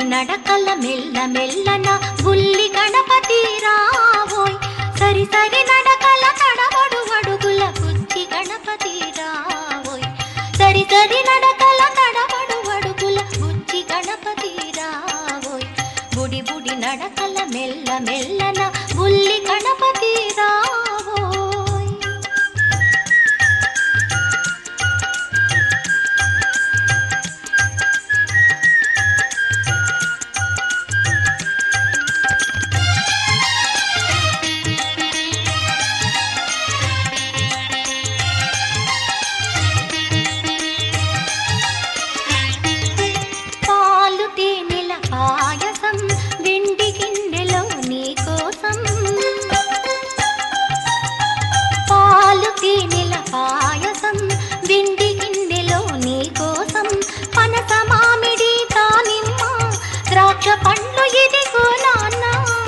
నడకల మెల్ల మెల్లన బుల్లి గణపతి రావోయ్ సరి సరి నడకల తడబడు అడుగుల బుజ్జి గణపతి రావోయ్ సరి సరి నడకల తడబడు అడుగుల బుజ్జి గణపతి రావోయ్ బుడి బుడి నడకల మెల్ల మెల్లన బుల్లి గణపతి రావోయ్ పండ్లు ఇదిగో నాన్న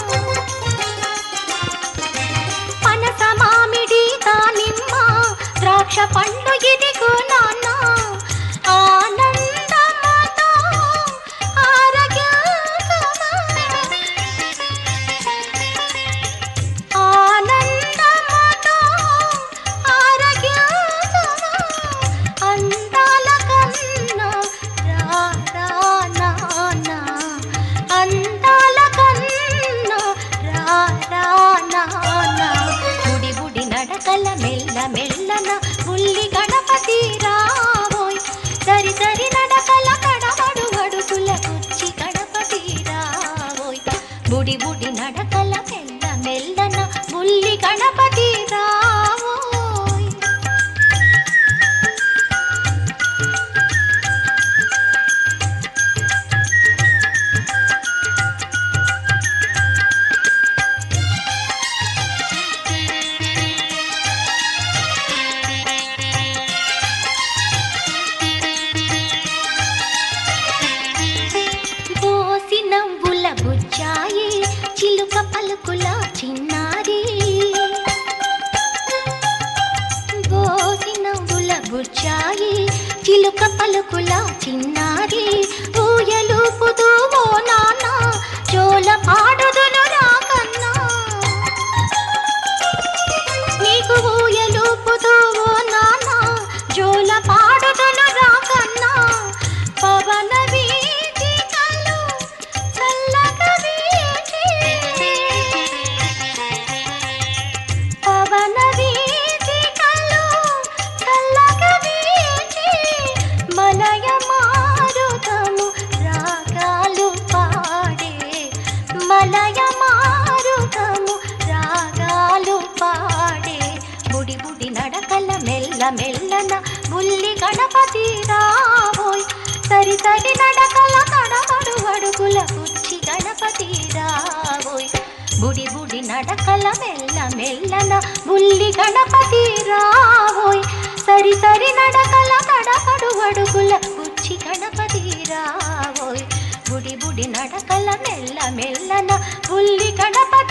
పనస మామిడి దానిమ్మ ద్రాక్ష పండ్లు ఇదిగో నాన్న ఆనందమతో ఆరోగ్యమతో ఆనందమతో ఆరోగ్యమతో అందాల కన్నా రా రా నాన్న అందాల కన్నా రా రా నాన్న బుడి బుడి నడకల మెల్ల మెల్లన బుల్లి గణపతి రావోయ్ సరి సరి నడకల తడబడు అడుగుల బుజ్జి గణపతి రావోయ్ బుడి బుడి నడకల మెల్ల మెల్లన బుల్లి గణపతి రావోయ్ నవ్వుల బుజ్జాయి చిలుక పలుకుల చిన్నారి బోసి నవ్వుల బుజ్జాయి చిలుక పలుకుల చిన్నారి ఊయలూపుతూ ఓ నాన్న జోల పాడుదును రాకన్నా నీకు ఊయలూపుతూ ఓ నాన్న జోల పాడుదును రాకన్నా పవన మెల్లన బుల్లి గణపతి రావోయ్ సరి సరి నడకల తడబడు అడుగుల బుజ్జి గణపతి రావోయ్ బుడి బుడి నడకల మెల్ల మెల్లన బుల్లి గణపతి రావోయ్ సరి సరి నడకల తడబడు అడుగుల బుజ్జి గణపతి రావోయ్ బుడి బుడి నడకల మెల్ల మెల్లన బుల్లి గణపతి